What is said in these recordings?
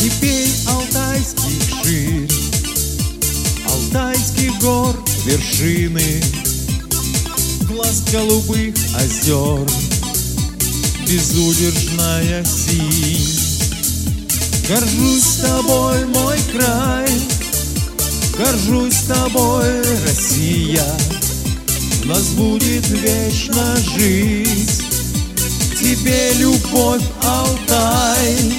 степей алтайских ширь, алтайских гор вершины, глаз голубых озер, безудержная синь. Горжусь тобой, мой край, горжусь тобой, Россия. У нас будет вечно жизнь, тебе любовь, Алтай.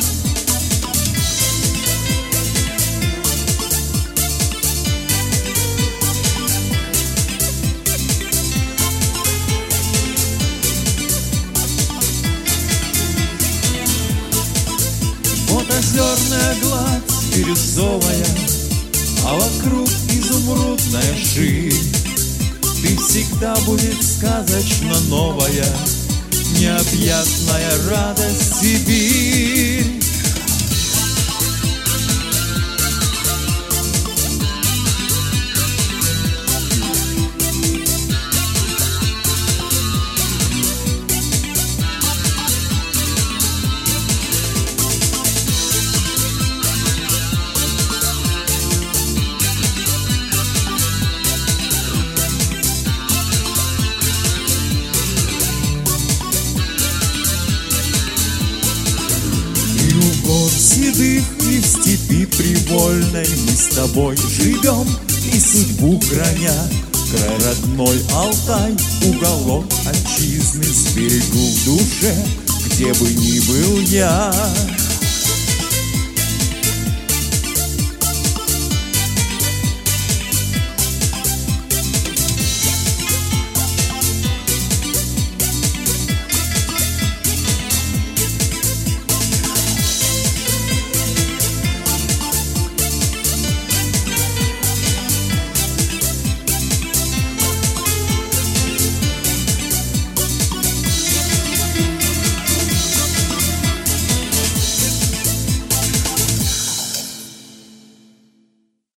Вот озерная гладь бирюзовая, а вокруг изумрудная ширь. Ты всегда будет сказочно новая, необъятная радость Сибирь. Седых и в степи привольной мы с тобой живем, и судьбу храня. Край родной Алтай, уголок отчизны, сберегу в душе, где бы ни был я.